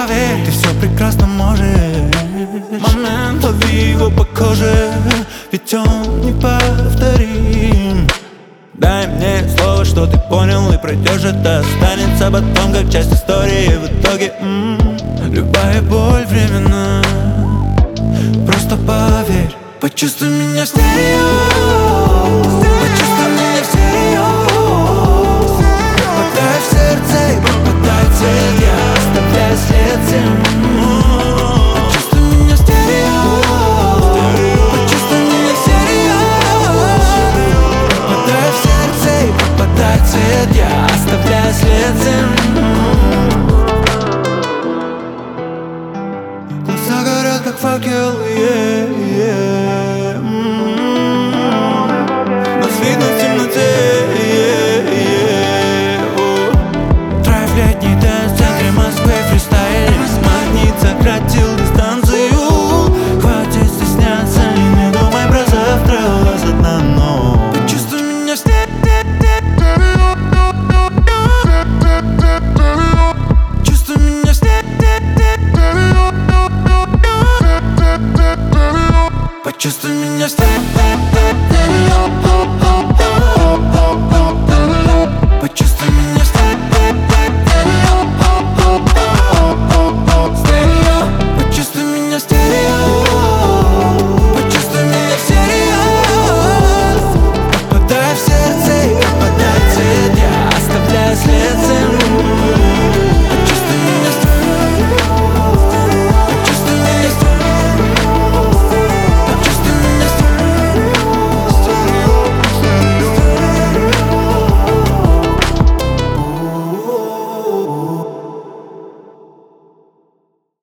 поверь, ты все прекрасно можешь. Момент, лови его по коже, ведь он неповторим. Дай мне слово, что ты понял и пройдешь. Это останется потом, как часть истории. В итоге любая боль временна. Просто поверь, почувствуй меня в стерео. Почувствуй меня всерьез. Попадай в сердце и попадай в цвет. Я оставляю след всем. Почувствуй меня в стерео. Почувствуй меня всерьез. Попадай в сердце и попадай в цвет. Я оставляю след всем. Глаза горят, как факелы,